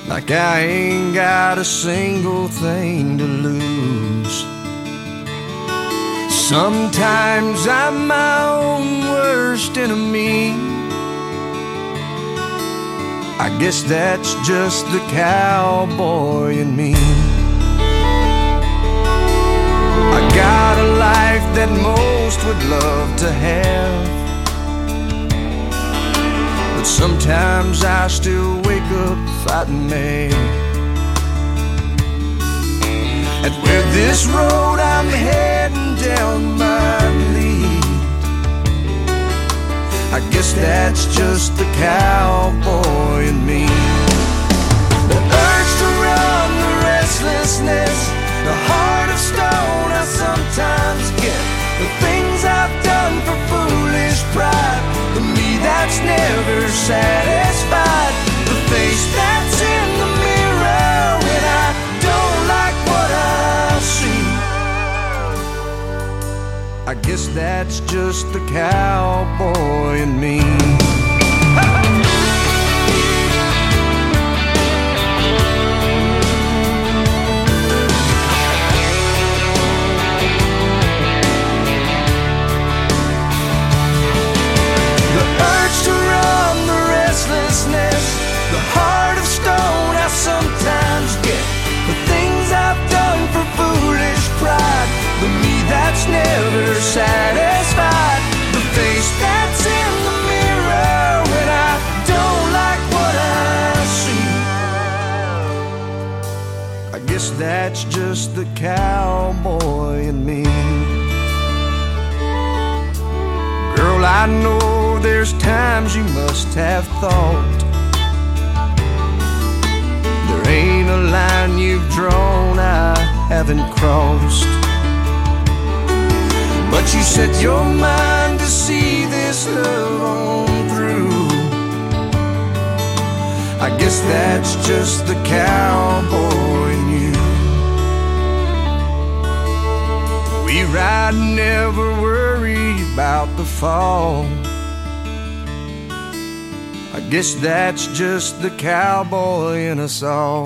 like I ain't got a single thing to lose. Sometimes I'm my own worst enemy. I guess that's just the cowboy in me. I got a life that most would love to have, but sometimes I still wake up fighting mad. And where this road I'm heading down might lead, I guess that's just the cowboy in me. The urge to run, the restlessness, the heart of stone I sometimes get, the things I've done for foolish pride, the me that's never satisfied, the face that's in the mirror when I don't like what I see. I guess that's just the cowboy in me. The heart of stone I sometimes get, the things I've done for foolish pride, the me that's never satisfied, the face that's in the mirror when I don't like what I see. I guess that's just the cowboy in me. Girl, I know there's times you must have thought there ain't a line you've drawn I haven't crossed, but you set your mind to see this love on through. I guess that's just the cowboy in you. We ride, never worry about the fall. I guess that's just the cowboy in us all.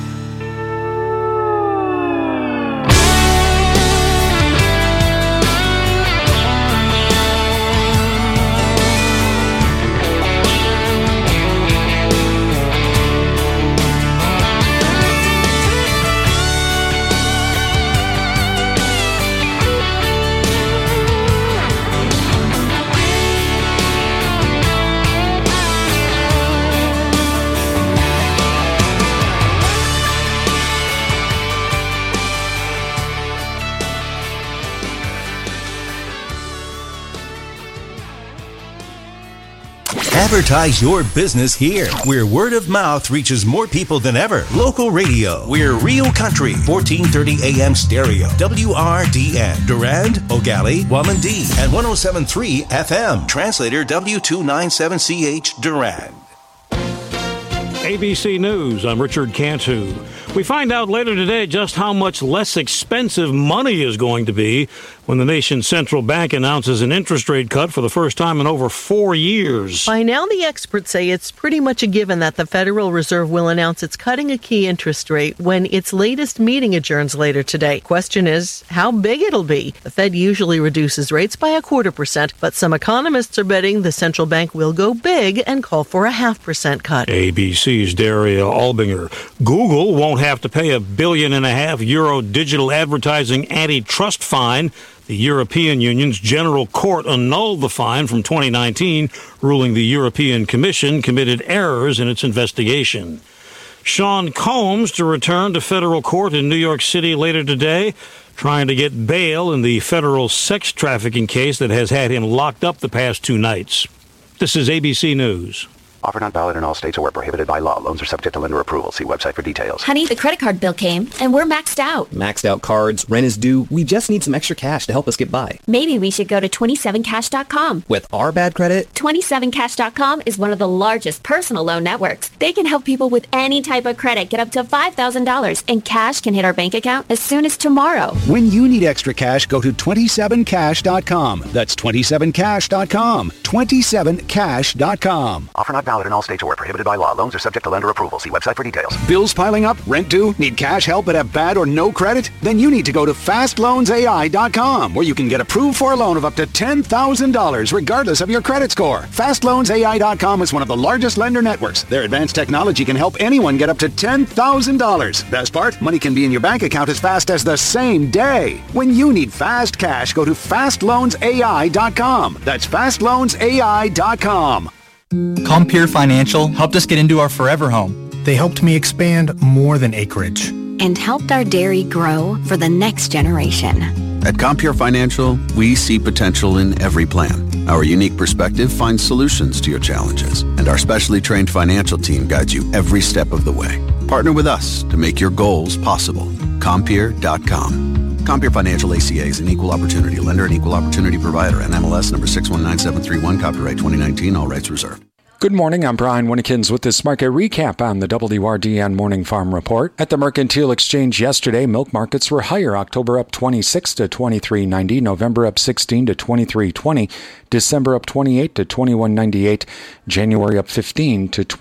Advertise your business here, where word of mouth reaches more people than ever. Local radio. We're Real Country, 1430 AM stereo. WRDN. Durand, O'Galley, Wamandee, and 107.3 FM. Translator W297CH Durand. ABC News, I'm Richard Cantu. We find out later today just how much less expensive money is going to be when the nation's central bank announces an interest rate cut for the first time in over 4 years. By now, the experts say it's pretty much a given that the Federal Reserve will announce it's cutting a key interest rate when its latest meeting adjourns later today. Question is how big it'll be. The Fed usually reduces rates by 1/4%, but some economists are betting the central bank will go big and call for a 0.5% cut. ABC's Daria Albinger. Google won't have to pay €1.5 billion euro digital advertising antitrust fine. The European Union's General Court annulled the fine from 2019, ruling the European Commission committed errors in its investigation. Sean Combs to return to federal court in New York City later today, trying to get bail in the federal sex trafficking case that has had him locked up the past 2 nights. This is ABC News. Offer not valid in all states or where prohibited by law. Loans are subject to lender approval. See website for details. Honey, the credit card bill came, and we're maxed out. Maxed out cards, rent is due. We just need some extra cash to help us get by. Maybe we should go to 27cash.com. With our bad credit? 27cash.com is one of the largest personal loan networks. They can help people with any type of credit get up to $5,000, and cash can hit our bank account as soon as tomorrow. When you need extra cash, go to 27cash.com. That's 27cash.com. 27cash.com. Offer not valid in all states or where prohibited by law. Loans are subject to lender approval. See website for details. Bills piling up? Rent due? Need cash help but have bad or no credit? Then you need to go to FastLoansAI.com, where you can get approved for a loan of up to $10,000 regardless of your credit score. FastLoansAI.com is one of the largest lender networks. Their advanced technology can help anyone get up to $10,000. Best part? Money can be in your bank account as fast as the same day. When you need fast cash, go to FastLoansAI.com. That's FastLoansAI.com. Compeer Financial helped us get into our forever home. They helped me expand more than acreage. And helped our dairy grow for the next generation. At Compeer Financial, we see potential in every plan. Our unique perspective finds solutions to your challenges, and our specially trained financial team guides you every step of the way. Partner with us to make your goals possible. Compeer.com. Compeer Financial ACA is an equal opportunity lender and equal opportunity provider. And NMLS number 619731, copyright 2019, all rights reserved. Good morning, I'm Brian Winnekins with this market recap on the WRDN Morning Farm Report. At the Mercantile Exchange yesterday, milk markets were higher. October up 26 to 23.90, November up 16 to 23.20, December up 28 to 21.98, January up 15 to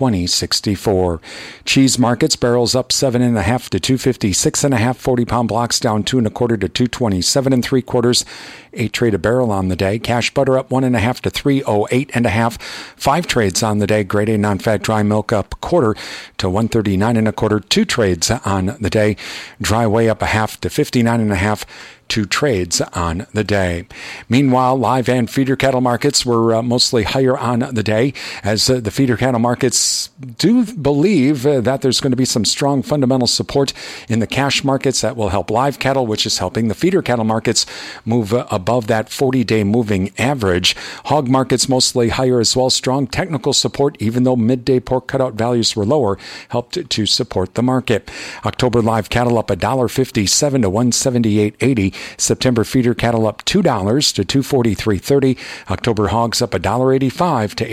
20.64. Cheese markets, barrels up 7.5 to 256.5, 40-pound blocks down 2 1/4 to 227 3/4, 8 trade a barrel on the day. Cash butter up 1.5 to 308 1/2, 5 trades on the day. Grade A non-fat dry milk up 1/4 to 139 1/4, 2 trades on the day. Dry whey up 1/2 to 59 1/2. 2 trades on the day. Meanwhile, live and feeder cattle markets were mostly higher on the day, as the feeder cattle markets do believe that there's going to be some strong fundamental support in the cash markets that will help live cattle, which is helping the feeder cattle markets move above that 40-day moving average. Hog markets mostly higher as well. Strong technical support, even though midday pork cutout values were lower, helped to support the market. October live cattle up $1.57 to $178.80. September feeder cattle up $2 to $243.30. October hogs up $1.85 to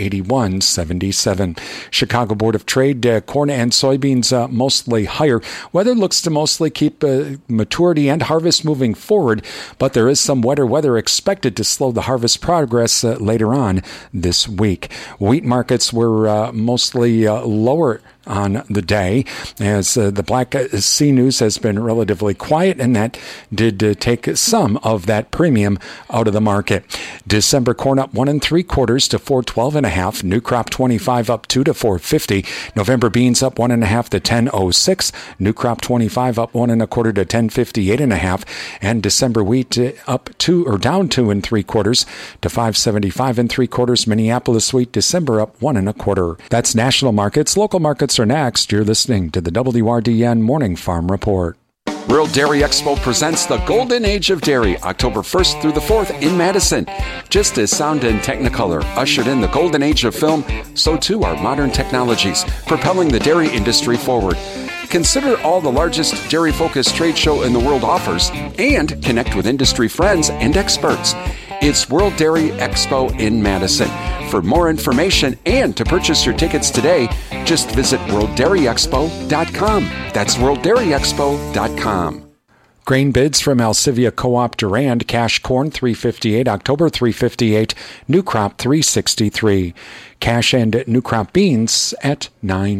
$81.77. Chicago Board of Trade, corn and soybeans mostly higher. Weather looks to mostly keep maturity and harvest moving forward, but there is some wetter weather expected to slow the harvest progress later on this week. Wheat markets were mostly lower on the day, as the Black Sea news has been relatively quiet, and that did take some of that premium out of the market. December corn up 1 3/4 to 412 1/2. New crop 25 up 2 to 450. November beans up 1 1/2 to 1006. New crop 25 up 1 1/4 to 1058 1/2. And December wheat up 2 or down 2 3/4 to 575 3/4. Minneapolis wheat December up 1 1/4. That's national markets. Local markets are next. You're listening to the WRDN Morning Farm Report. World Dairy Expo presents the Golden Age of Dairy, October 1st through the 4th in Madison. Just as sound and Technicolor ushered in the golden age of film, so too are modern technologies, propelling the dairy industry forward. Consider all the largest dairy-focused trade show in the world offers, and connect with industry friends and experts. It's World Dairy Expo in Madison. For more information and to purchase your tickets today, just visit WorldDairyExpo.com. That's WorldDairyExpo.com. Grain bids from Alcivia Co-op Durand. Cash corn $3.58, October $3.58, new crop $3.63. Cash and new crop beans at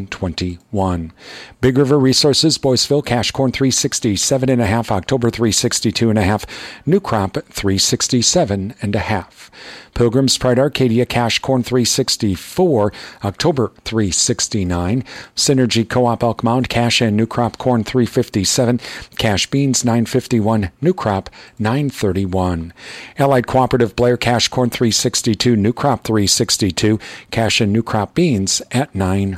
$9.21. Big River Resources, Boyceville, cash corn $3.67 1/2, October $3.62 1/2, new crop $3.67 1/2. Pilgrim's Pride Arcadia, cash corn $3.64, October $3.69. Synergy Co-op Elk Mound, cash and new crop corn $3.57, cash beans $9.51, new crop $9.31. Allied Cooperative Blair, cash corn $3.62, new crop $3.62, cash and new crop beans at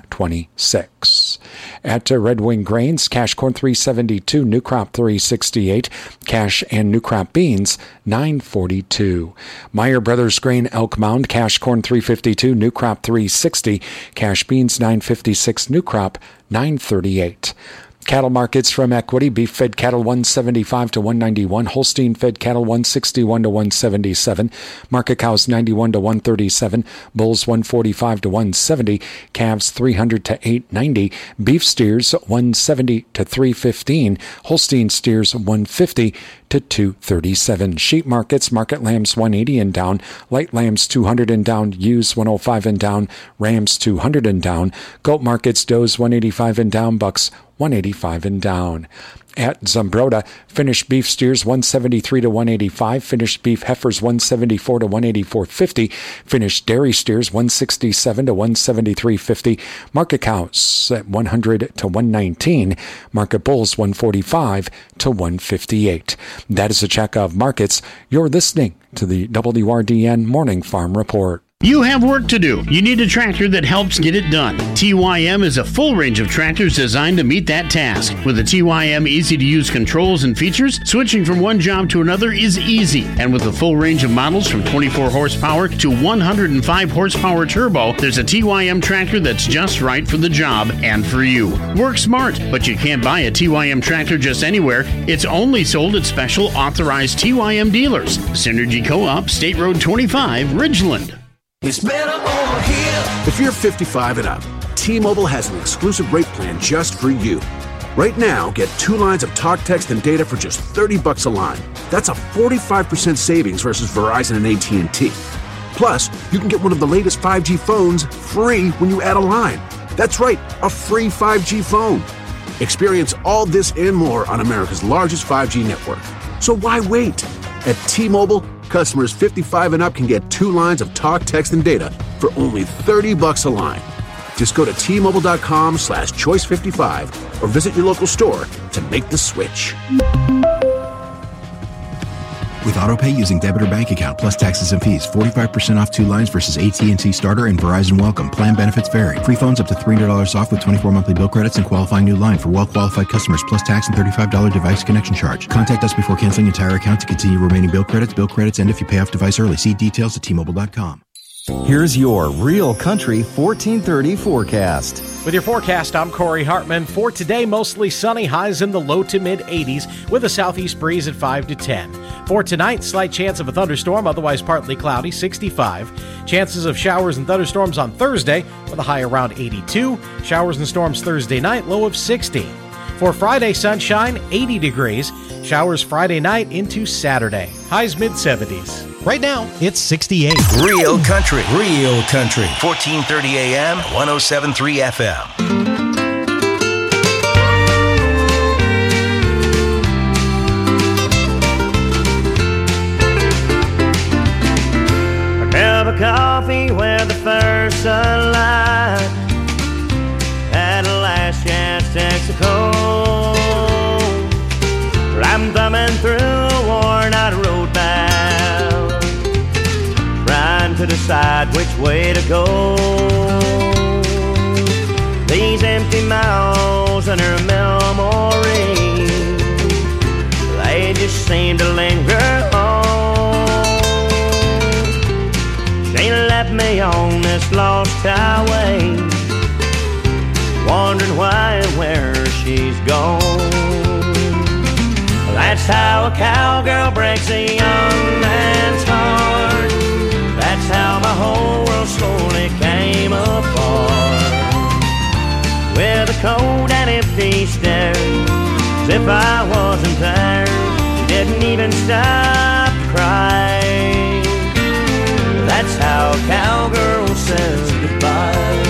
$9.26. At Red Wing Grains, cash corn $3.72, new crop $3.68, cash and new crop beans $9.42. Meyer Brothers Grain Elk Mound, cash corn $3.52, new crop $3.60, cash beans $9.56, new crop $9.38. Cattle markets from Equity. Beef fed cattle 175 to 191. Holstein fed cattle 161 to 177. Market cows 91 to 137. Bulls 145 to 170. Calves 300 to 890. Beef steers 170 to 315. Holstein steers 150 to 237. Sheep markets, market lambs 180 and down, light lambs 200 and down, ewes 105 and down, rams 200 and down, goat markets, does 185 and down, bucks 185 and down. At Zumbrota, finished beef steers 173 to 185, finished beef heifers 174 to 184.50, finished dairy steers 167 to 173.50, market cows at 100 to 119, market bulls 145 to 158. That is a check of markets. You're listening to the WRDN Morning Farm Report. You have work to do. You need a tractor that helps get it done. TYM is a full range of tractors designed to meet that task. With the TYM easy-to-use controls and features, switching from one job to another is easy. And with a full range of models from 24 horsepower to 105 horsepower turbo, there's a TYM tractor that's just right for the job and for you. Work smart, but you can't buy a TYM tractor just anywhere. It's only sold at special authorized TYM dealers. Synergy Co-op, State Road 25, Ridgeland. It's better over here. If you're 55 and up, T-Mobile has an exclusive rate plan just for you. Right now, get 2 lines of talk, text, and data for just $30 a line. That's a 45% savings versus Verizon and AT&T. Plus, you can get one of the latest 5G phones free when you add a line. That's right, a free 5G phone. Experience all this and more on America's largest 5G network. So why wait? At T-Mobile, customers 55 and up can get 2 lines of talk, text, and data for only $30 a line. Just go to T-Mobile.com/choice55 or visit your local store to make the switch. With AutoPay using debit or bank account plus taxes and fees, 45% off 2 lines versus AT&T Starter and Verizon Welcome. Plan benefits vary. Free phones up to $300 off with 24 monthly bill credits and qualifying new line for well-qualified customers plus tax and $35 device connection charge. Contact us before canceling entire account to continue remaining bill credits, and if you pay off device early. See details at T-Mobile.com. Here's your Real Country 1430 forecast. With your forecast, I'm Corey Hartman. For today, mostly sunny, highs in the low to mid-80s with a southeast breeze at 5 to 10. For tonight, slight chance of a thunderstorm, otherwise partly cloudy, 65. Chances of showers and thunderstorms on Thursday with a high around 82. Showers and storms Thursday night, low of 60. For Friday, sunshine, 80 degrees. Showers Friday night into Saturday. Highs mid-70s. Right now, it's 68. Real Country. 1430 AM, 107.3 FM. A cup of coffee where the first sunlight at a last chance Texaco. I'm thumbing through a worn-out road map, trying to decide which way to go. These empty miles and her memory, they just seem to linger on. She left me on this lost highway, wondering why and where she's gone. That's how a cowgirl breaks a young man's heart. That's how my whole world slowly came apart. With a cold and empty stare, as if I wasn't there. She didn't even stop to cry. That's how a cowgirl says goodbye.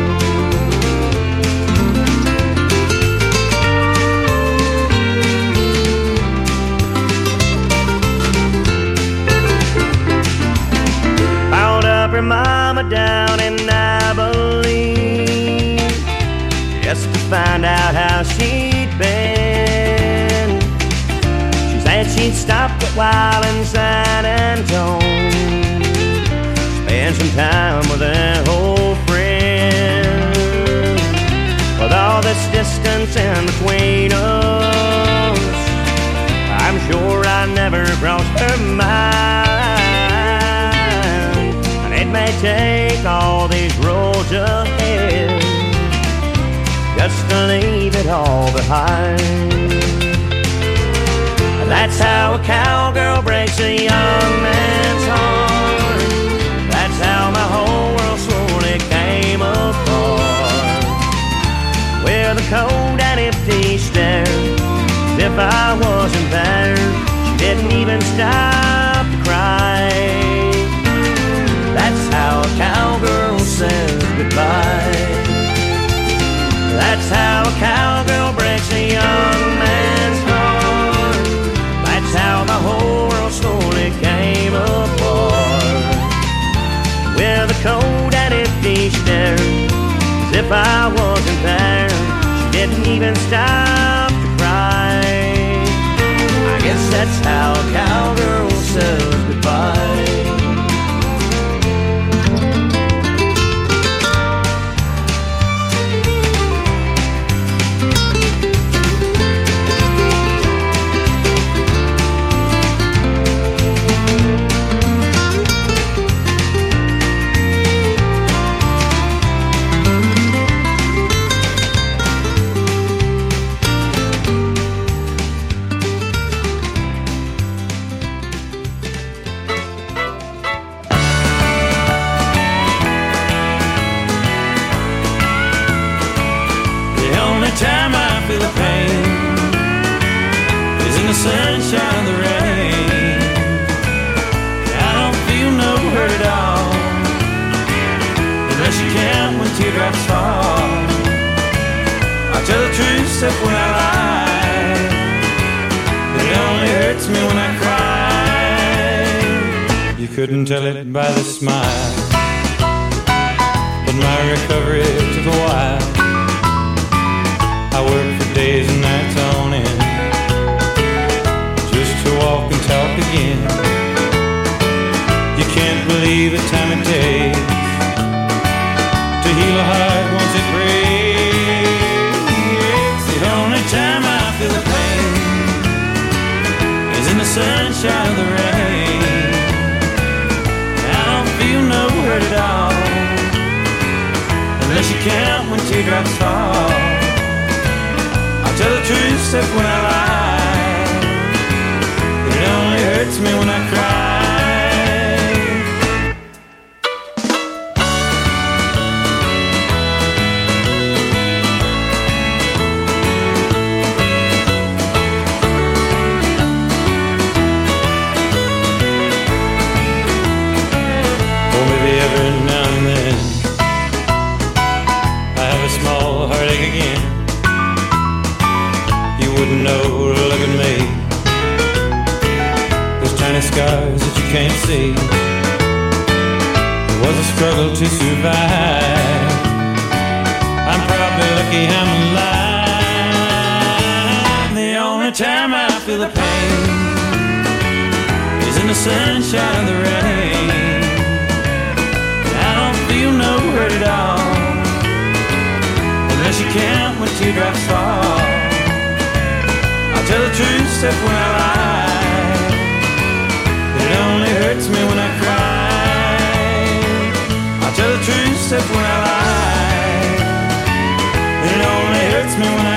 Her mama down in Abilene just to find out how she'd been. She said she'd stopped a while in San Antonio, spend some time with her old friend. With all this distance in between us, I'm sure I never crossed her mind. It may take all these roads ahead just to leave it all behind. behind. That's how a cowgirl breaks a young man's heart. That's how my whole world slowly came apart. With a cold and empty stare, as if I wasn't there, she didn't even stop to cry. That's how a cowgirl says goodbye. That's how a cowgirl breaks a young man's heart. That's how the whole world slowly came apart. With a cold and empty stare, as if I wasn't there, she didn't even stop to cry. I guess that's how a cowgirl says goodbye. Time I feel the pain is in the sunshine of the rain. I don't feel no hurt at all, unless you count when teardrops fall. I tell the truth except when I lie, but it only hurts me when I cry. You couldn't tell it by the smile, but my recovery took a while. I worked for days and nights on end, just to walk and talk again. You can't believe the time it takes to heal a heart once it breaks. The only time I feel the pain is in the sunshine of the rain. I don't feel no hurt at all, unless you count when teardrops fall. I tell the truth except when I lie, but it only hurts me when I cry. Oh, maybe every now and then I have a small heartache again. Wouldn't know to look at me, those tiny scars that you can't see. It was a struggle to survive. I'm probably lucky I'm alive. The only time I feel the pain is in the sunshine of the rain. I don't feel no hurt at all, unless you count when teardrops fall. I tell the truth except when I lie, it only hurts me when I cry. I tell the truth except when I lie, it only hurts me when I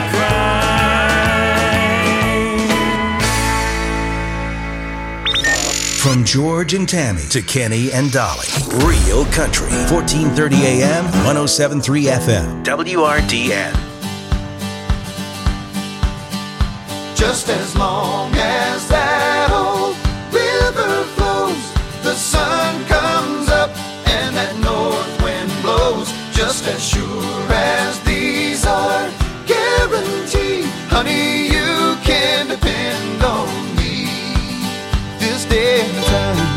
cry. From George and Tammy to Kenny and Dolly, Real Country, 1430 AM, 107.3 FM, WRDN. Just as long as that old river flows, the sun comes up and that north wind blows. Just as sure as these are guaranteed, honey, you can depend on me. This day and time,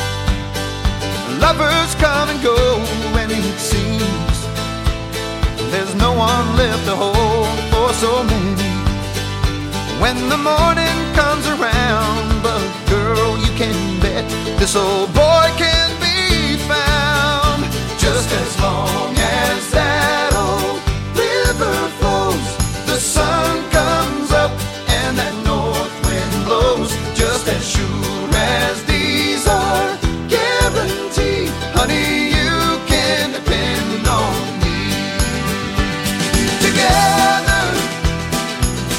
lovers come and go, and it seems there's no one left to hold for so many. When the morning comes around, but girl, you can bet this old boy can be found. Just as long as that old river flows, the sun comes up and that north wind blows. Just as sure as these are guaranteed, honey, you can depend on me. Together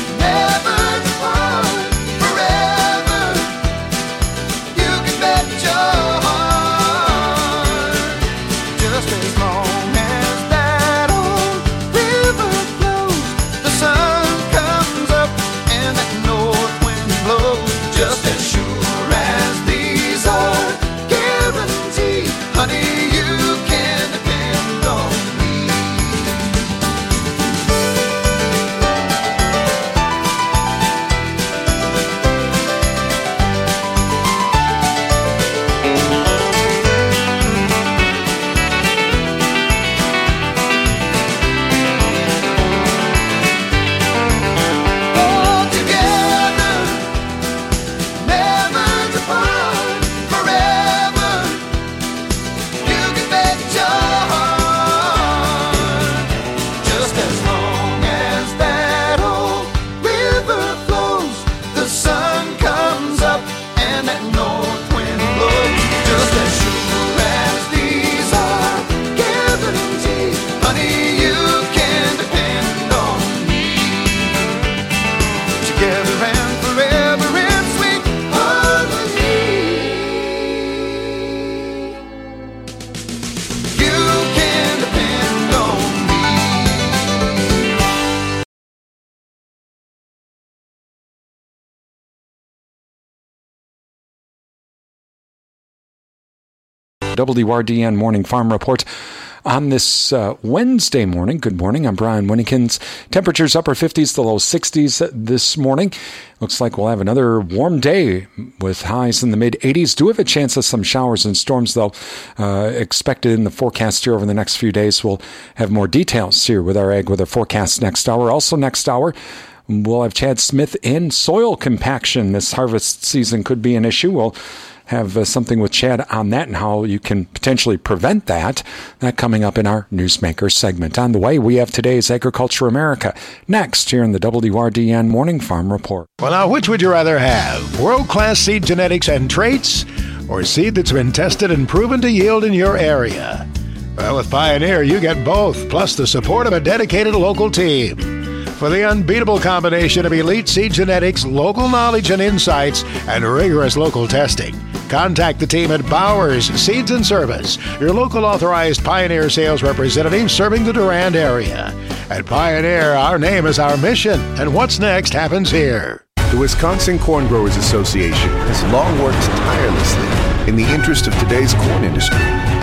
WRDN Morning Farm Report on this Wednesday morning. Good morning. I'm Brian Winnekins. Temperatures upper 50s to low 60s this morning. Looks like we'll have another warm day with highs in the mid-80s. Do have a chance of some showers and storms, though, expected in the forecast here over the next few days. We'll have more details here with our ag weather forecast next hour. Also next hour, we'll have Chad Smith in soil compaction. This harvest season could be an issue. We'll have something with Chad on that and how you can potentially prevent that. That coming up in our Newsmaker segment. On the way, we have today's Agriculture America. Next, here in the WRDN Morning Farm Report. Well, now, which would you rather have? World-class seed genetics and traits, or seed that's been tested and proven to yield in your area? Well, with Pioneer, you get both, plus the support of a dedicated local team. For the unbeatable combination of elite seed genetics, local knowledge and insights, and rigorous local testing, contact the team at Bowers Seeds and Service, your local authorized Pioneer sales representative serving the Durand area. At Pioneer, our name is our mission, and what's next happens here. The Wisconsin Corn Growers Association has long worked tirelessly in the interest of today's corn industry.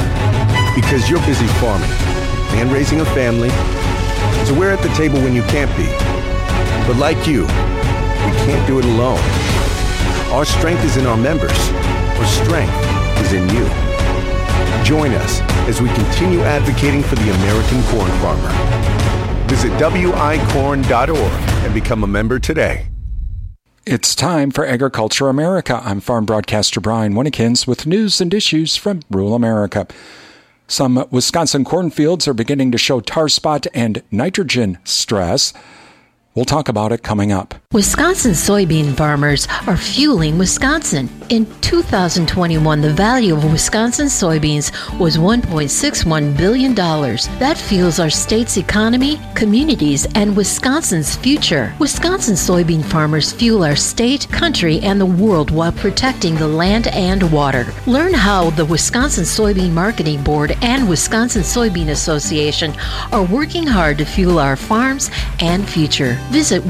Because you're busy farming and raising a family, so we're at the table when you can't be. But like you, we can't do it alone. Our strength is in our members. Our strength is in you. Join us as we continue advocating for the American corn farmer. Visit wicorn.org and become a member today. It's time for Agriculture America. I'm farm broadcaster Brian Winnekins with news and issues from rural America. Some Wisconsin cornfields are beginning to show tar spot and nitrogen stress. We'll talk about it coming up. Wisconsin soybean farmers are fueling Wisconsin. In 2021, the value of Wisconsin soybeans was $1.61 billion. That fuels our state's economy, communities, and Wisconsin's future. Wisconsin soybean farmers fuel our state, country, and the world while protecting the land and water. Learn how the Wisconsin Soybean Marketing Board and Wisconsin Soybean Association are working hard to fuel our farms and future. Visit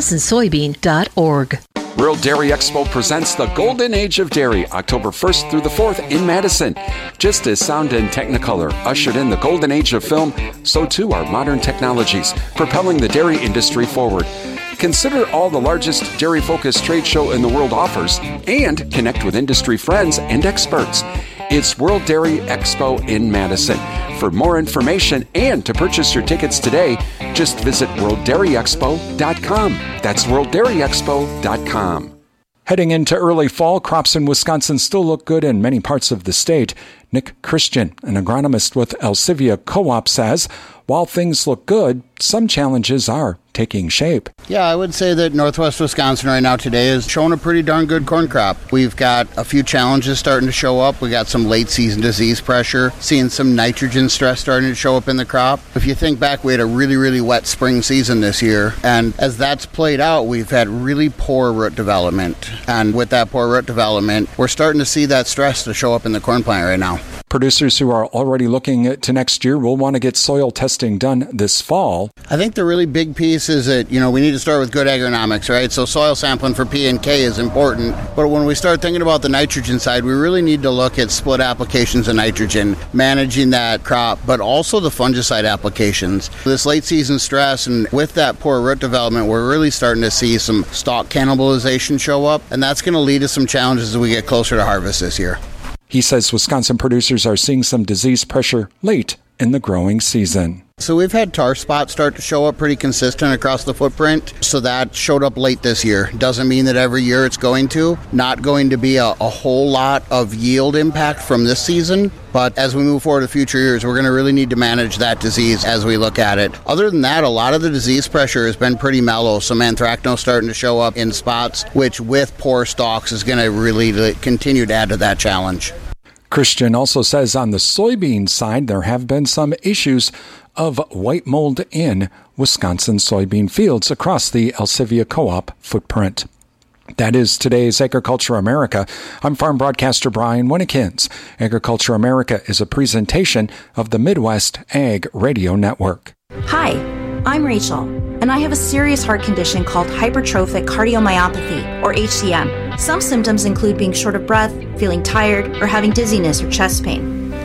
wisconsinsoybean.org. World Dairy Expo presents the Golden Age of Dairy, October 1st through the 4th in Madison. Just as sound and Technicolor ushered in the Golden Age of film, so too are modern technologies, propelling the dairy industry forward. Consider all the largest dairy-focused trade show in the world offers and connect with industry friends and experts. It's World Dairy Expo in Madison. For more information and to purchase your tickets today, just visit worlddairyexpo.com. That's worlddairyexpo.com. Heading into early fall, crops in Wisconsin still look good in many parts of the state. Nick Christian, an agronomist with Alcivia Co-op, says, while things look good, some challenges are taking shape. Yeah, I would say that Northwest Wisconsin right now today is showing a pretty darn good corn crop. We've got a few challenges starting to show up. We got some late season disease pressure, seeing some nitrogen stress starting to show up in the crop. If you think back, we had a really, really wet spring season this year. And as that's played out, we've had really poor root development. And with that poor root development, we're starting to see that stress to show up in the corn plant right now. Producers who are already looking to next year will want to get soil testing done this fall. I think the really big piece is that, we need to start with good agronomics, right? So soil sampling for P and K is important. But when we start thinking about the nitrogen side, we really need to look at split applications of nitrogen, managing that crop, but also the fungicide applications. This late season stress and with that poor root development, we're really starting to see some stalk cannibalization show up. And that's going to lead to some challenges as we get closer to harvest this year. He says Wisconsin producers are seeing some disease pressure late in the growing season. So we've had tar spots start to show up pretty consistent across the footprint. So that showed up late this year. Doesn't mean that every year it's going to. Not going to be a whole lot of yield impact from this season. But as we move forward to future years, we're going to really need to manage that disease as we look at it. Other than that, a lot of the disease pressure has been pretty mellow. Some anthracnose starting to show up in spots, which with poor stalks is going to really continue to add to that challenge. Christian also says on the soybean side, there have been some issues of white mold in Wisconsin soybean fields across the Alcivia Co-op footprint. That is today's Agriculture America. I'm farm broadcaster Brian Winnekins. Agriculture America is a presentation of the Midwest Ag Radio Network. Hi, I'm Rachel, and I have a serious heart condition called hypertrophic cardiomyopathy, or HCM. Some symptoms include being short of breath, feeling tired, or having dizziness or chest pain.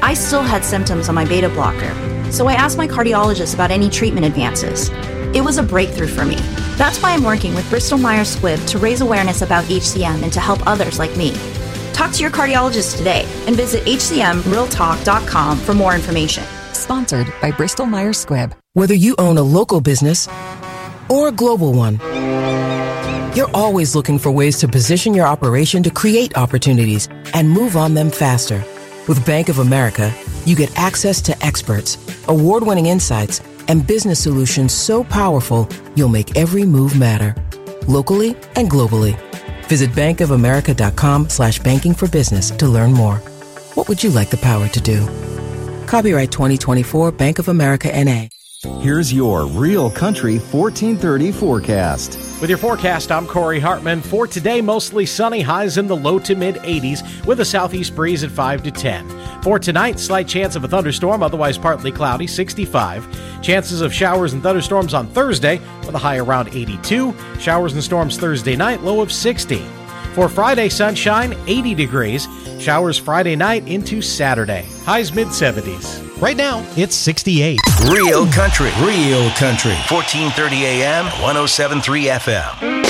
I still had symptoms on my beta blocker, so I asked my cardiologist about any treatment advances. It was a breakthrough for me. That's why I'm working with Bristol Myers Squibb to raise awareness about HCM and to help others like me. Talk to your cardiologist today and visit hcmrealtalk.com for more information. Sponsored by Bristol Myers Squibb. Whether you own a local business or a global one, you're always looking for ways to position your operation to create opportunities and move on them faster. With Bank of America, you get access to experts, award-winning insights, and business solutions so powerful you'll make every move matter, locally and globally. Visit bankofamerica.com/banking for business to learn more. What would you like the power to do? Copyright 2024 Bank of America N.A. Here's your Real Country 1430 forecast. With your forecast, I'm Corey Hartman. For today, mostly sunny, highs in the low to mid 80s with a southeast breeze at 5 to 10. For tonight, slight chance of a thunderstorm, otherwise partly cloudy, 65. Chances of showers and thunderstorms on Thursday with a high around 82. Showers and storms Thursday night, low of 60. For Friday, sunshine, 80 degrees. Showers Friday night into Saturday. Highs mid-70s. Right now, it's 68. Real Country. 1430 AM, 107.3 FM.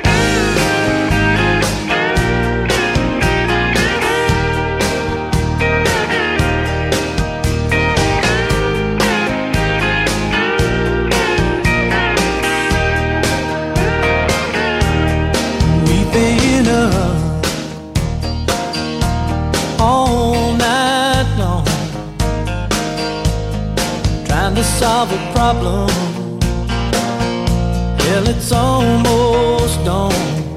Solve a problem. Hell, it's almost dawn.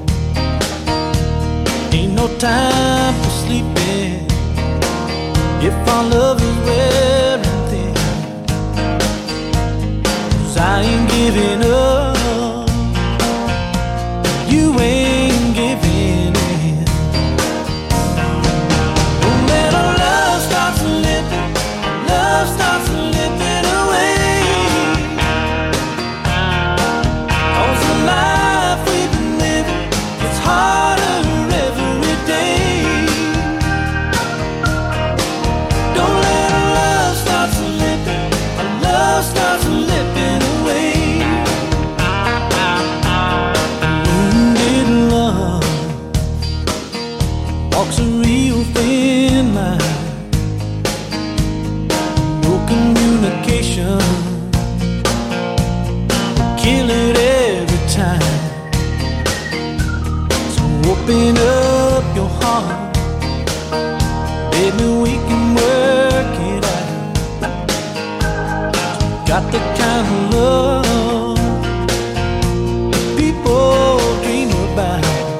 Ain't no time for sleeping if our love is wearing thin. 'Cause I ain't giving up, you ain't giving in. When our love starts slipping, love starts slipping. Walks a real thin line, no communication, kill it every time. So open up your heart, baby, we can work it out. Got the kind of love people dream about.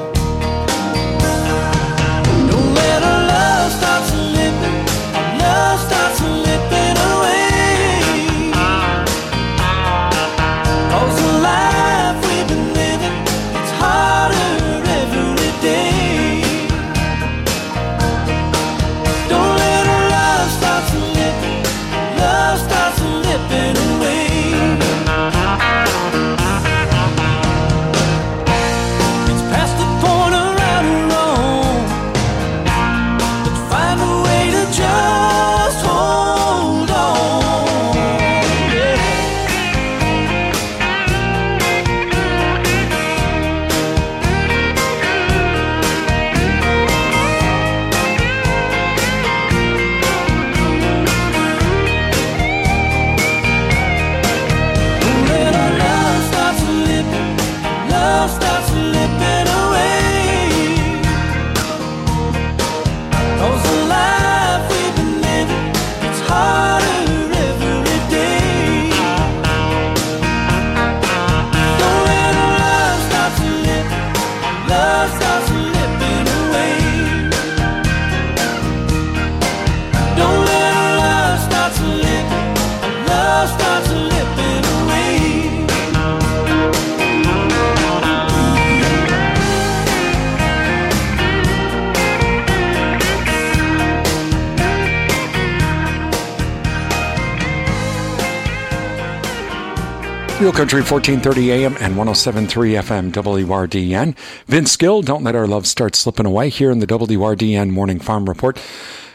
Real Country 1430 AM and 107.3 FM WRDN. Vince Gill, Don't Let Our Love Start Slipping Away here in the WRDN Morning Farm Report.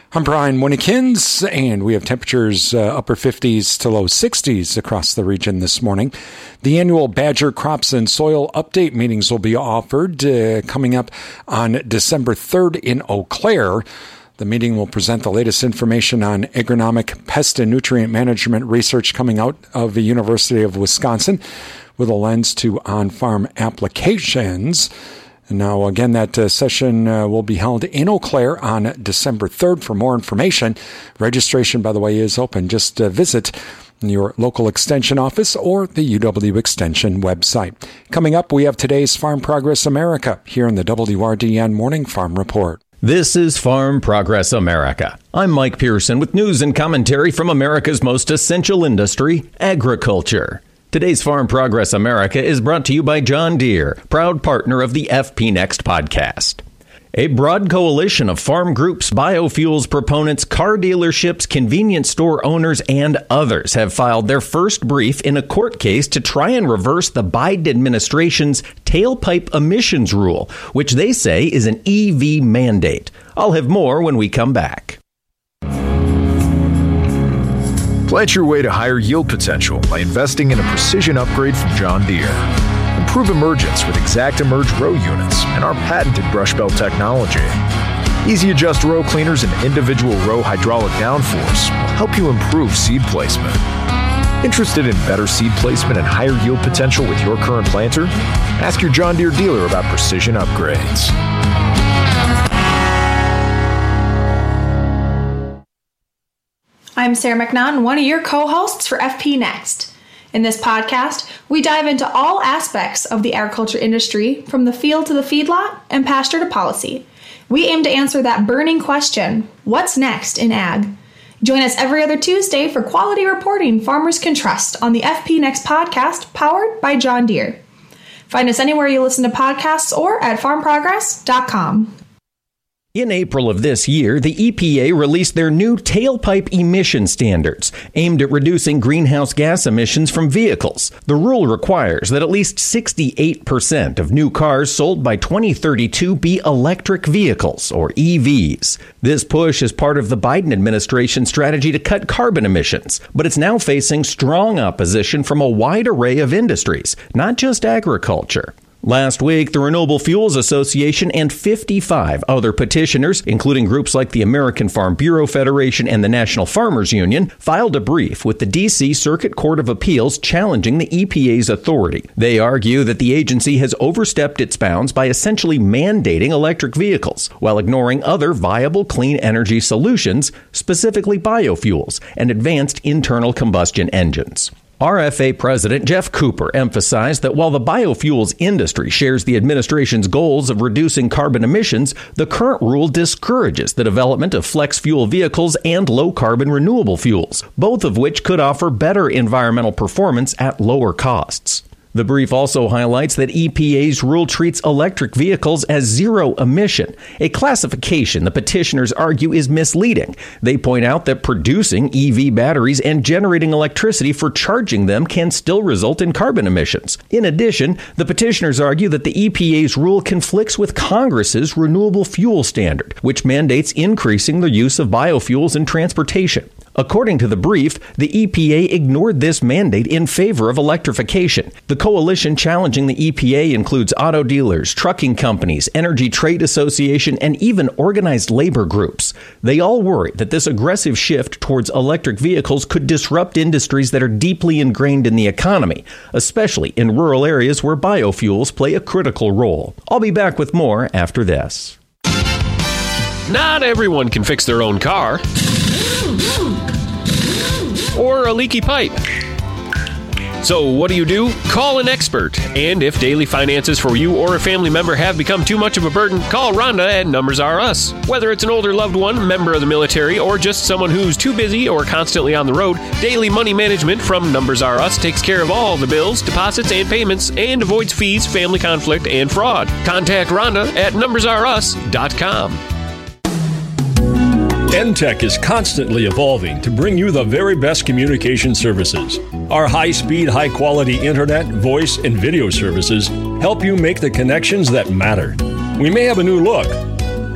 I'm Brian Winnikins, and we have temperatures upper 50s to low 60s across the region this morning. The annual Badger Crops and Soil Update meetings will be offered coming up on December 3rd in Eau Claire. The meeting will present the latest information on agronomic pest and nutrient management research coming out of the University of Wisconsin with a lens to on-farm applications. Now, again, that session will be held in Eau Claire on December 3rd. For more information, registration, by the way, is open. Just visit your local extension office or the UW Extension website. Coming up, we have today's Farm Progress America here in the WRDN Morning Farm Report. This is Farm Progress America. I'm Mike Pearson with news and commentary from America's most essential industry, agriculture. Today's Farm Progress America is brought to you by John Deere, proud partner of the FP Next podcast. A broad coalition of farm groups, biofuels proponents, car dealerships, convenience store owners, and others have filed their first brief in a court case to try and reverse the Biden administration's tailpipe emissions rule, which they say is an EV mandate. I'll have more when we come back. Plant your way to higher yield potential by investing in a precision upgrade from John Deere. Improve emergence with ExactEmerge row units and our patented brush belt technology. Easy adjust row cleaners and individual row hydraulic downforce will help you improve seed placement. Interested in better seed placement and higher yield potential with your current planter? Ask your John Deere dealer about precision upgrades. I'm Sarah McNaughton, one of your co-hosts for FP Next. In this podcast, we dive into all aspects of the agriculture industry, from the field to the feedlot and pasture to policy. We aim to answer that burning question, what's next in ag? Join us every other Tuesday for quality reporting farmers can trust on the FP Next podcast, powered by John Deere. Find us anywhere you listen to podcasts or at farmprogress.com. In April of this year, the EPA released their new tailpipe emission standards, aimed at reducing greenhouse gas emissions from vehicles. The rule requires that at least 68% of new cars sold by 2032 be electric vehicles, or EVs. This push is part of the Biden administration's strategy to cut carbon emissions, but it's now facing strong opposition from a wide array of industries, not just agriculture. Last week, the Renewable Fuels Association and 55 other petitioners, including groups like the American Farm Bureau Federation and the National Farmers Union, filed a brief with the D.C. Circuit Court of Appeals challenging the EPA's authority. They argue that the agency has overstepped its bounds by essentially mandating electric vehicles, while ignoring other viable clean energy solutions, specifically biofuels and advanced internal combustion engines. RFA President Jeff Cooper emphasized that while the biofuels industry shares the administration's goals of reducing carbon emissions, the current rule discourages the development of flex fuel vehicles and low-carbon renewable fuels, both of which could offer better environmental performance at lower costs. The brief also highlights that EPA's rule treats electric vehicles as zero emission, a classification the petitioners argue is misleading. They point out that producing EV batteries and generating electricity for charging them can still result in carbon emissions. In addition, the petitioners argue that the EPA's rule conflicts with Congress's renewable fuel standard, which mandates increasing the use of biofuels in transportation. According to the brief, the EPA ignored this mandate in favor of electrification. The coalition challenging the EPA includes auto dealers, trucking companies, Energy Trade Association, and even organized labor groups. They all worry that this aggressive shift towards electric vehicles could disrupt industries that are deeply ingrained in the economy, especially in rural areas where biofuels play a critical role. I'll be back with more after this. Not everyone can fix their own car or a leaky pipe. So what do? Call an expert. And if daily finances for you or a family member have become too much of a burden, call Rhonda at Numbers R Us. Whether it's an older loved one, member of the military, or just someone who's too busy or constantly on the road, Daily Money Management from Numbers R Us takes care of all the bills, deposits, and payments, and avoids fees, family conflict, and fraud. Contact Rhonda at numbersrus.com. NTech is constantly evolving to bring you the very best communication services. Our high-speed, high-quality internet, voice, and video services help you make the connections that matter. We may have a new look,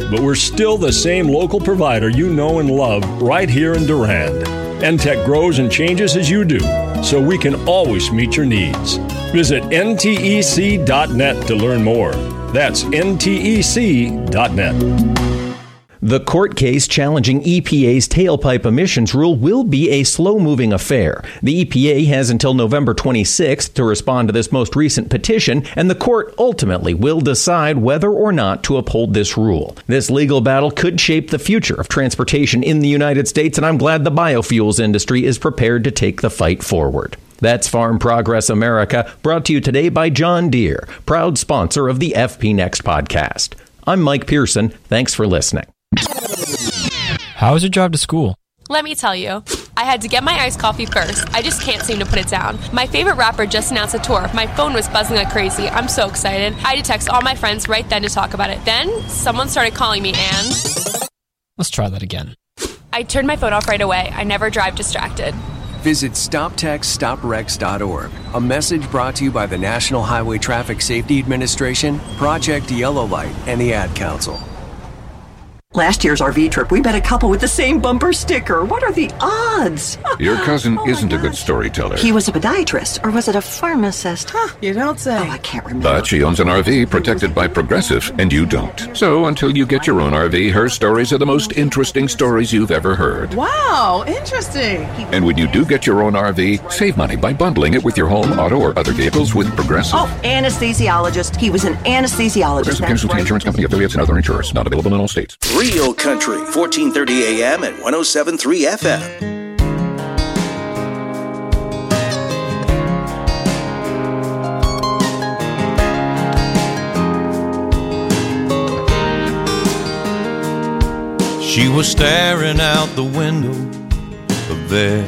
but we're still the same local provider you know and love right here in Durand. NTech grows and changes as you do, so we can always meet your needs. Visit ntec.net to learn more. That's ntec.net. The court case challenging EPA's tailpipe emissions rule will be a slow-moving affair. The EPA has until November 26th to respond to this most recent petition, and the court ultimately will decide whether or not to uphold this rule. This legal battle could shape the future of transportation in the United States, and I'm glad the biofuels industry is prepared to take the fight forward. That's Farm Progress America, brought to you today by John Deere, proud sponsor of the FP Next podcast. I'm Mike Pearson. Thanks for listening. How was your drive to school? Let me tell you, I had to get my iced coffee first. I just can't seem to put it down. My favorite rapper just announced a tour. My phone was buzzing like crazy. I'm so excited. I had to text all my friends right then to talk about it. Then, someone started calling me and... Let's try that again. I turned my phone off right away. I never drive distracted. Visit StopTextStopWrecks.org. A message brought to you by the National Highway Traffic Safety Administration, Project Yellow Light, and the Ad Council. Last year's RV trip, we met a couple with the same bumper sticker. What are the odds? Your cousin isn't a good storyteller. He was a podiatrist, or was it a pharmacist? You don't say. Oh, I can't remember. But she owns an RV protected by Progressive, and you don't. So until you get your own RV, her stories are the most interesting stories you've ever heard. Wow, interesting. And when you do get your own RV, save money by bundling it with your home, auto, or other vehicles with Progressive. Oh, anesthesiologist. He was an anesthesiologist. Progressive Casualty Insurance Company, affiliates, and other insurers. Not available in all states. Real Country, 1430 AM and 107.3 FM. She was staring out the window of there.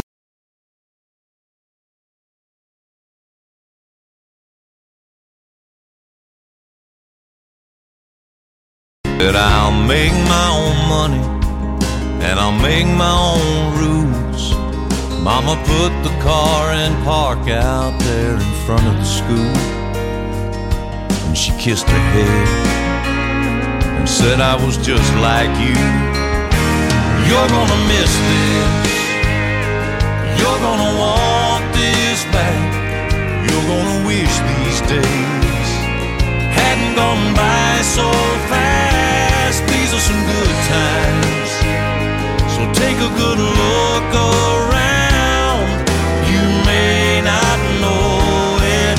That I'll make my own money and I'll make my own rules. Mama put the car in park out there in front of the school, and she kissed her head and said I was just like you. You're gonna miss this, you're gonna want this back, you're gonna wish these days hadn't gone by so fast. These are some good times, so take a good look around. You may not know it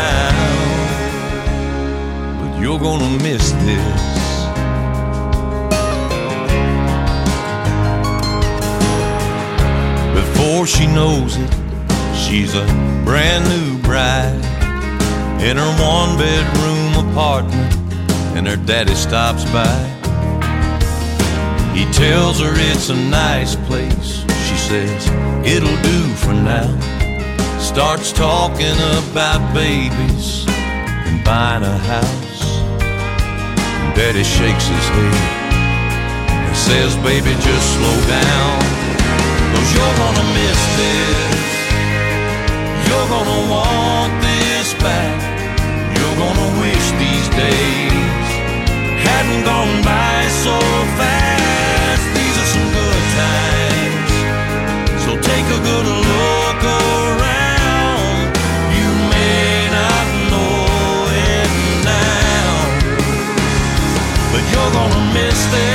now, but you're gonna miss this. Before she knows it, she's a brand new bride in her one-bedroom apartment, and her daddy stops by. He tells her it's a nice place. She says, it'll do for now. Starts talking about babies and buying a house. And Daddy shakes his head and says, baby, just slow down, 'cause you're gonna miss this. You're gonna want this back. You're gonna wish these days hadn't gone by so fast. These are some good times, so take a good look around. You may not know it now, but you're gonna miss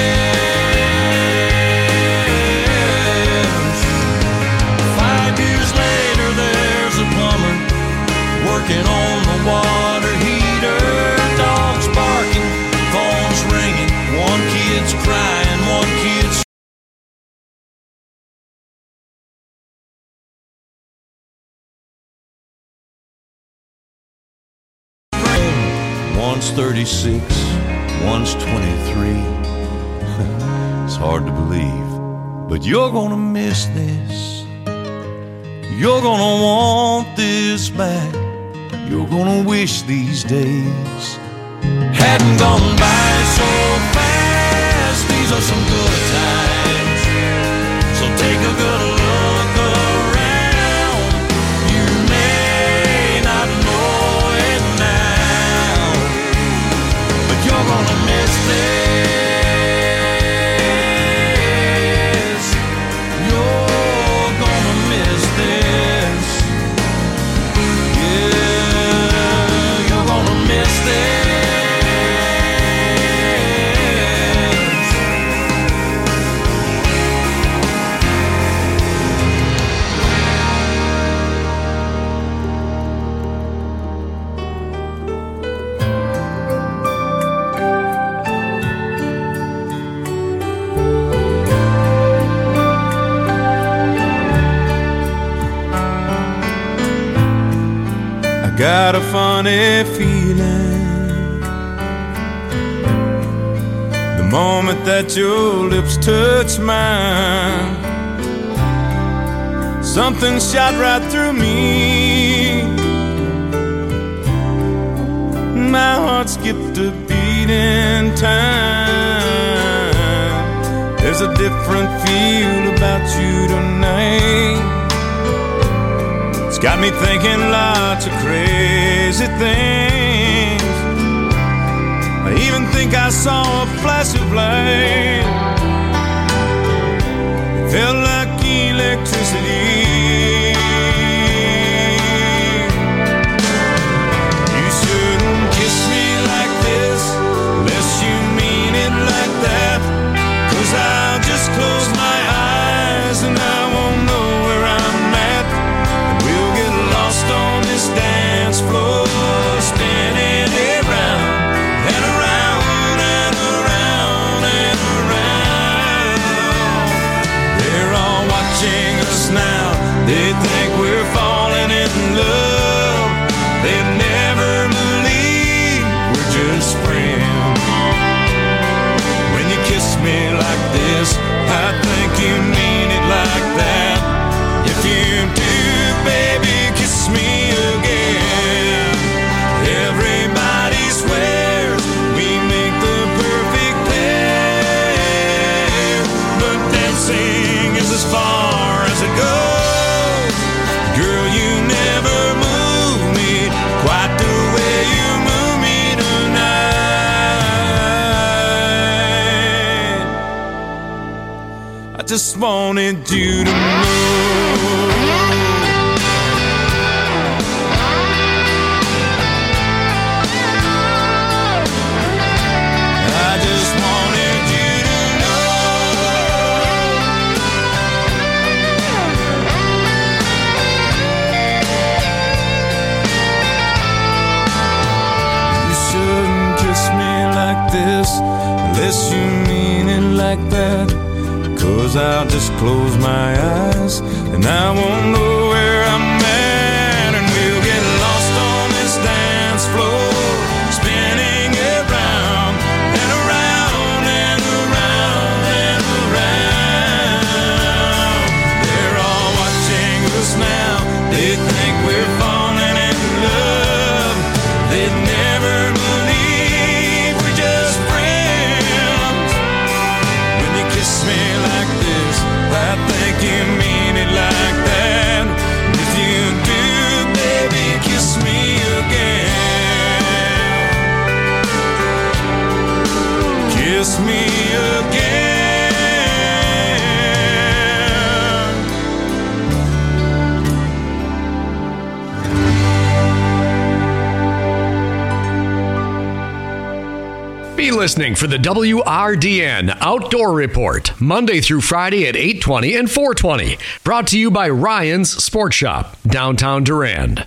this. 5 years later, there's a plumber working on the water heater. Dogs barking, phone's ringing, one kid's crying, one kid's one's 36, one's 23. It's hard to believe, but you're gonna miss this. You're gonna want this back. You're gonna wish these days hadn't gone by so fast. These are some good times, so take a good look around. You may not know it now, but you're gonna miss this. got a funny feeling. The moment that your lips touch mine, something shot right through me. My heart skipped a beat in time. There's a different feel about you tonight. It's got me thinking lots of crazy things. I even think I saw a flash of light. It felt like electricity. You shouldn't kiss me like this unless you mean it like that, 'cause I'll just close my eyes and I won't know where I'm at. And we'll get lost on this dance floor, spinning around and around and around and around. They're all watching us now. They think we're falling in love. They never believe we're just friends. When you kiss me like this, I think you mean it like that. If you do, baby, kiss me again. Everybody swears we make the perfect pair, but dancing is as far as it goes. Girl, you never move me quite the way you move me tonight. I just wanted you to know. I just wanted you to know. You shouldn't kiss me like this unless you mean it like that, 'cause I'll just close my eyes and I won't know where I'm at. And we'll get lost on this dance floor, spinning around and around and around and around. They're all watching us now. They think we're falling in love. They'd never believe we're just friends. When you kiss me like this, I think you mean it like that. If you do, baby, kiss me again. Kiss me again. Be listening for the WRDN Outdoor Report, Monday through Friday at 8:20 and 4:20. Brought to you by Ryan's Sports Shop, downtown Durand.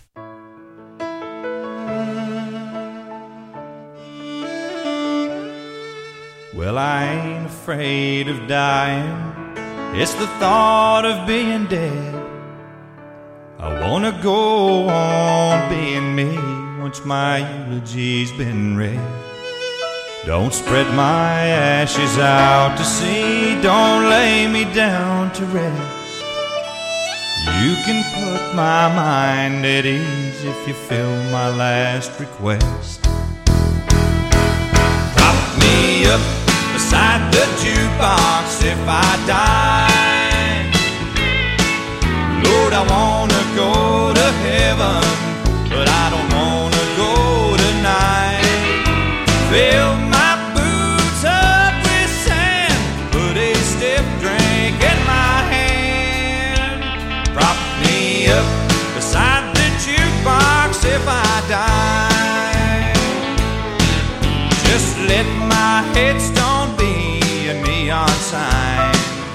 Well, I ain't afraid of dying. It's the thought of being dead. I wanna go on being me once my eulogy's been read. Don't spread my ashes out to sea. Don't lay me down to rest. You can put my mind at ease if you fill my last request. Prop me up beside the jukebox if I die. Lord, I wanna go to heaven, but I don't wanna go tonight. Fill my boots up with sand, put a stiff drink in my hand. Prop me up beside the jukebox if I die. Just let my headstone be a neon sign.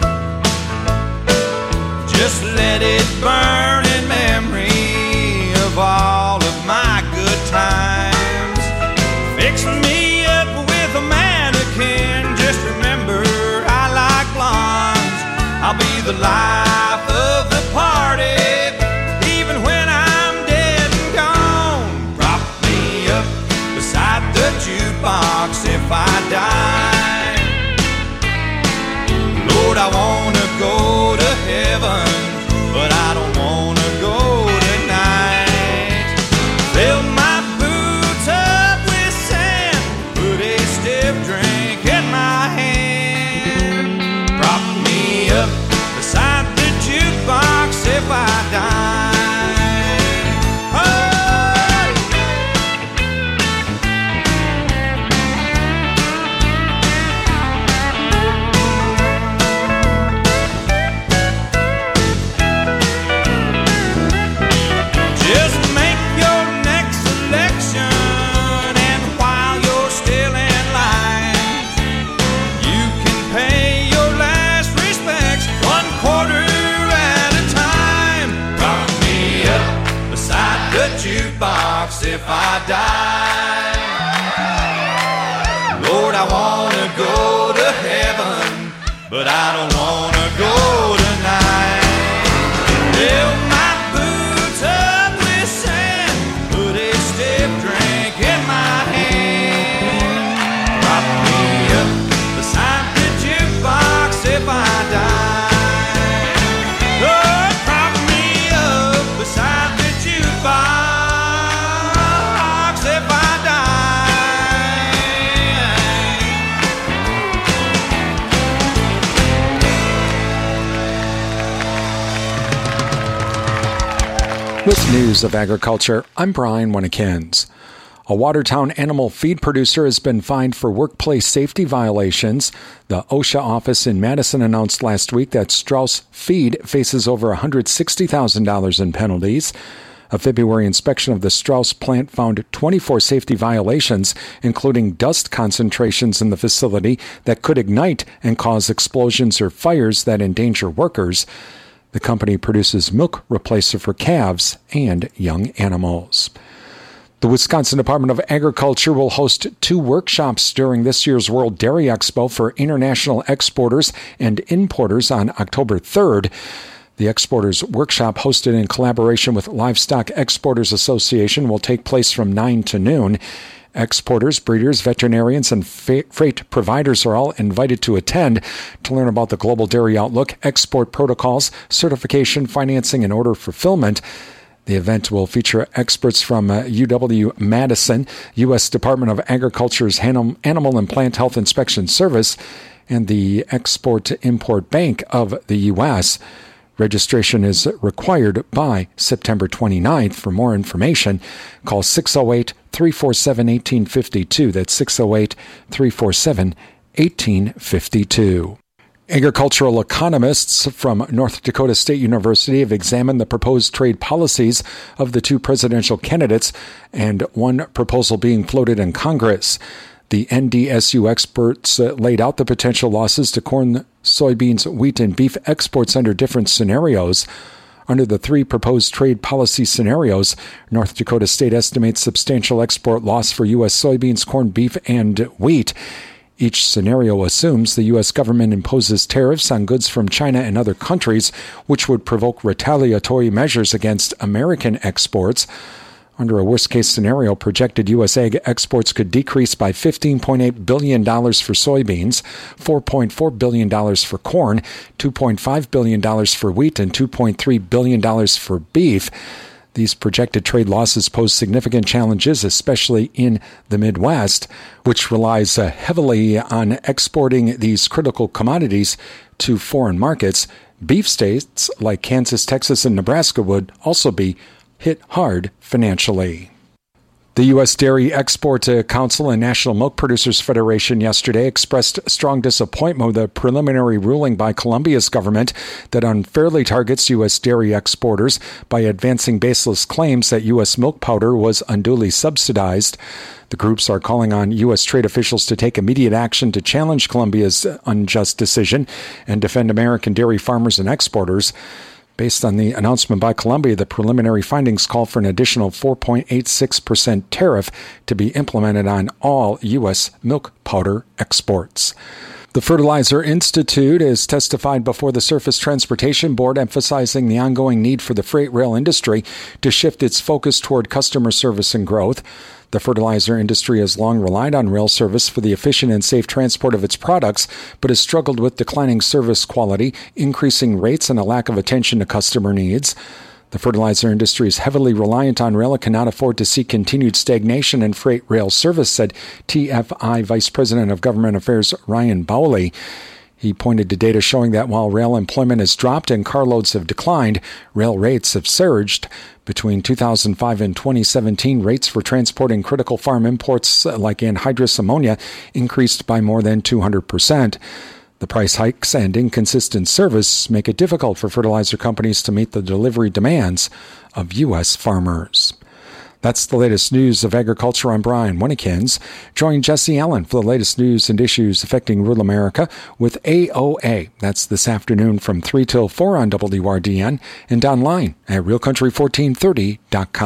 Just let it burn in memory of all of my good times. Fix me up with a mannequin. Just remember I like blondes. I'll be the life of the party, even when I'm dead and gone. box if I die. Lord, I wanna go to heaven, but I don't wanna go tonight. Fill my boots up with sand, put a stiff drink in my hand. Prop me up beside the jukebox if I die. Oh, prop me up beside the jukebox if I With news of agriculture, I'm Brian Winnikins. A Watertown animal feed producer has been fined for workplace safety violations. The OSHA office in Madison announced last week that Strauss Feed faces over $160,000 in penalties. A February inspection of the Strauss plant found 24 safety violations, including dust concentrations in the facility that could ignite and cause explosions or fires that endanger workers. The company produces milk replacer for calves and young animals. The Wisconsin Department of Agriculture will host 2 workshops during this year's World Dairy Expo for international exporters and importers on October 3rd. The Exporters Workshop, hosted in collaboration with Livestock Exporters Association, will take place from 9 to noon. Exporters, breeders, veterinarians, and freight providers are all invited to attend to learn about the global dairy outlook, export protocols, certification, financing, and order fulfillment. The event will feature experts from UW-Madison, U.S. Department of Agriculture's Animal and Plant Health Inspection Service, and the Export-Import Bank of the U.S. Registration is required by September 29th. For more information, call 608-347-1852. That's 608-347-1852. Agricultural economists from North Dakota State University have examined the proposed trade policies of the 2 presidential candidates and one proposal being floated in Congress. The NDSU experts laid out the potential losses to corn, soybeans, wheat, and beef exports under different scenarios. Under the 3 proposed trade policy scenarios, North Dakota State estimates substantial export loss for U.S. soybeans, corn, beef, and wheat. Each scenario assumes the U.S. government imposes tariffs on goods from China and other countries, which would provoke retaliatory measures against American exports. Under a worst-case scenario, projected U.S. ag exports could decrease by $15.8 billion for soybeans, $4.4 billion for corn, $2.5 billion for wheat, and $2.3 billion for beef. These projected trade losses pose significant challenges, especially in the Midwest, which relies heavily on exporting these critical commodities to foreign markets. Beef states like Kansas, Texas, and Nebraska would also be hit hard financially. The U.S. Dairy Export Council and National Milk Producers Federation yesterday expressed strong disappointment with a preliminary ruling by Colombia's government that unfairly targets U.S. dairy exporters by advancing baseless claims that U.S. milk powder was unduly subsidized. The groups are calling on U.S. trade officials to take immediate action to challenge Colombia's unjust decision and defend American dairy farmers and exporters. Based on the announcement by Colombia, the preliminary findings call for an additional 4.86% tariff to be implemented on all U.S. milk powder exports. The Fertilizer Institute has testified before the Surface Transportation Board, emphasizing the ongoing need for the freight rail industry to shift its focus toward customer service and growth. The fertilizer industry has long relied on rail service for the efficient and safe transport of its products, but has struggled with declining service quality, increasing rates, and a lack of attention to customer needs. The fertilizer industry is heavily reliant on rail and cannot afford to see continued stagnation in freight rail service, said TFI Vice President of Government Affairs Ryan Bowley. He pointed to data showing that while rail employment has dropped and carloads have declined, rail rates have surged. Between 2005 and 2017, rates for transporting critical farm imports like anhydrous ammonia increased by more than 200%. The price hikes and inconsistent service make it difficult for fertilizer companies to meet the delivery demands of U.S. farmers. That's the latest news of agriculture. I'm Brian Winnikins. Join Jesse Allen for the latest news and issues affecting rural America with AOA. That's this afternoon from 3 till 4 on WRDN and online at realcountry1430.com.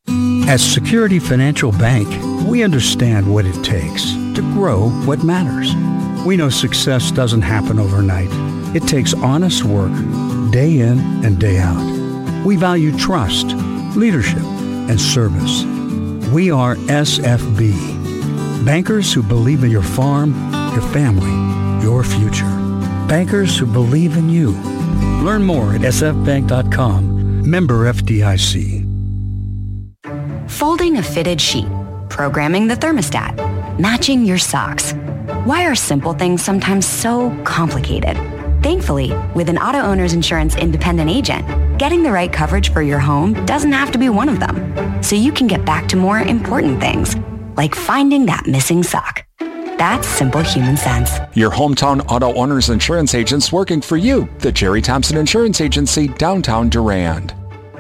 At Security Financial Bank, we understand what it takes to grow what matters. We know success doesn't happen overnight. It takes honest work, day in and day out. We value trust, leadership, and service. We are SFB, bankers who believe in your farm, your family, your future. Bankers who believe in you. Learn more at sfbank.com. Member FDIC. Folding a fitted sheet, programming the thermostat, matching your socks. Why are simple things sometimes so complicated? Thankfully, with an Auto Owner's Insurance independent agent, getting the right coverage for your home doesn't have to be one of them. So you can get back to more important things, like finding that missing sock. That's simple human sense. Your hometown Auto Owners Insurance agents working for you. The Jerry Thompson Insurance Agency, downtown Durand.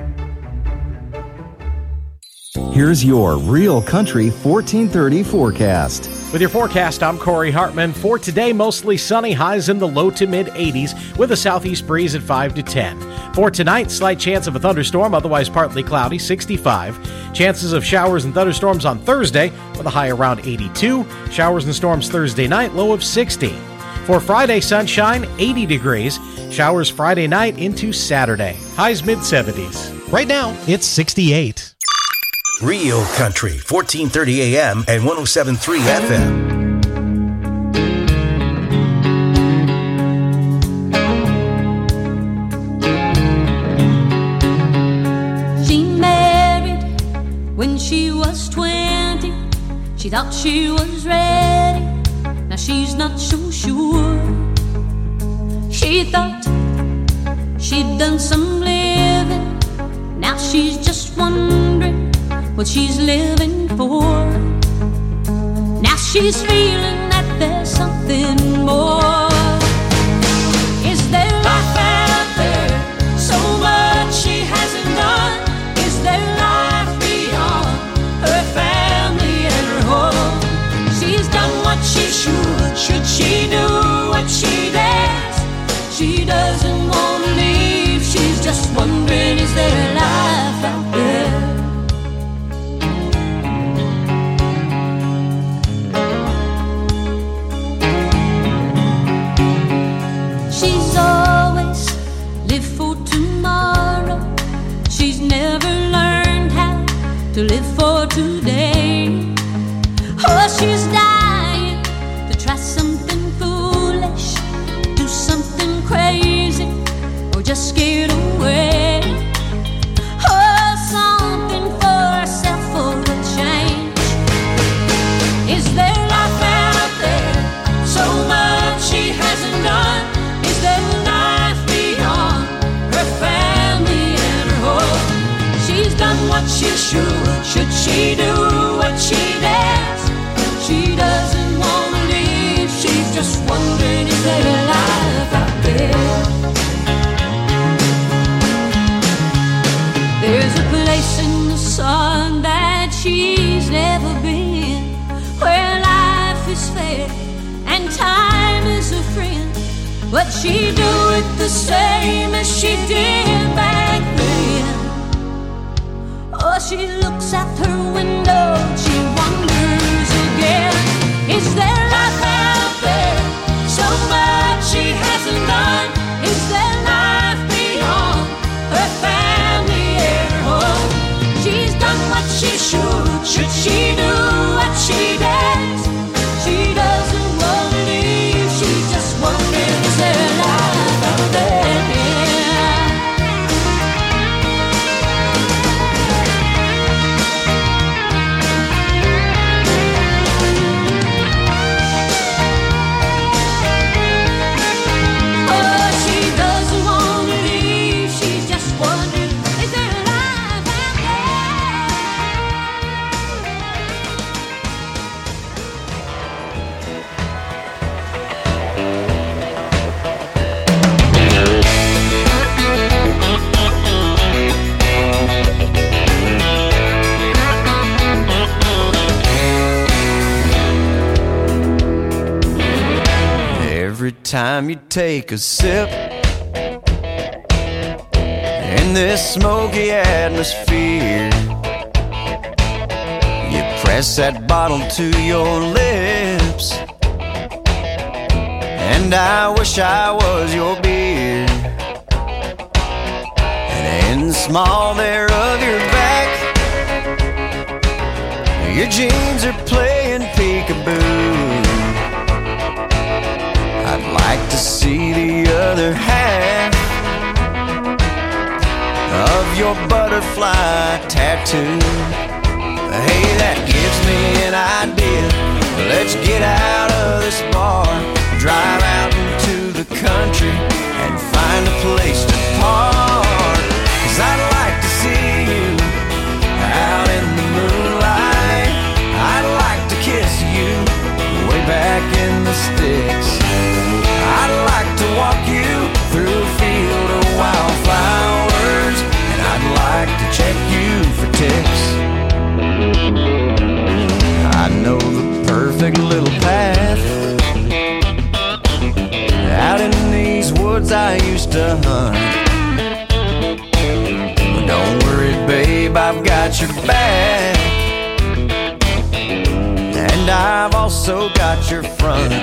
Here's your Real Country 1430 forecast. With your forecast, I'm Corey Hartman. For today, mostly sunny, highs in the low to mid 80s with a southeast breeze at 5 to 10. For tonight, slight chance of a thunderstorm, otherwise partly cloudy, 65. Chances of showers and thunderstorms on Thursday with a high around 82. Showers and storms Thursday night, low of 60. For Friday, sunshine, 80 degrees. Showers Friday night into Saturday. Highs mid 70s. Right now, it's 68. Real Country, 1430 AM and 107.3 FM. She married when she was 20. She thought she was ready. Now she's not so sure. She thought she'd done some living. Now she's just wondering what she's living for. Now she's feeling that there's something more. Is there life out there? So much she hasn't done. Is there life beyond her family and her home? She's done what she should. Should she do what she dares? She doesn't want to leave. She's just wondering, is there life out there? She's always lived for tomorrow. She's never learned how to live for today. Oh, she's dying to try something foolish, do something crazy, or just scared away. Oh, something for herself for a change. Is there life out there? So much she hasn't done. Is there life beyond her family and her home? She's done what she should. Should she do what she dares? She doesn't want to leave. She's just wondering, is there life out there? There's a place in the sun that she's never been, where life is fair and time is a friend. But she do it the same as she did back then. Oh, she looks out her window, she wonders again. Is there life out there? So much she hasn't done. Is there life beyond her family and her home? She's done what she should. Should she do what she dares? She doesn't want to leave. She's just wondering, is there life out there? Oh, she doesn't want to leave. She's just wondering, is there life out Every time you take a sip in this smoky atmosphere, Press that bottle to your lips, and I wish I was your beer. And in the small there of your back, your jeans are playing peekaboo. I'd like to see the other half of your butterfly tattoo. Hey, that gives me an idea. Let's get out of this bar, drive out into the country, and find a place to park. 'Cause I'd like to see you out in the moonlight. I'd like to kiss you way back in the sticks. I'd like to walk you through a field of wildflowers, and I'd like to check you for ticks. I know the perfect little path out in these woods I used to hunt. But don't worry, babe, I've got your back, and I've also got your front.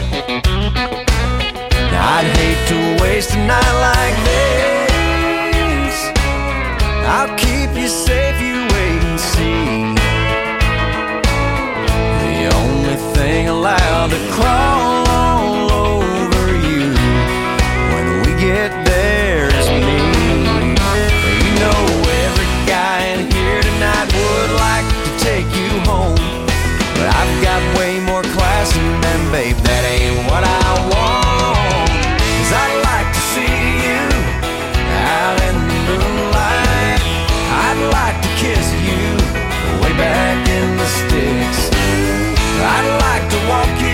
I'd hate to waste a night like this. I'll keep you safe, you wait and see. The only thing allowed to crawl all over you when we get there is me. You know every guy in here tonight would like to take you home, but I've got way more class than them, babe, that ain't what I want. 'Cause I'd like to see you out in the moonlight. I'd like to kiss you way back in the sticks. I'd like to walk you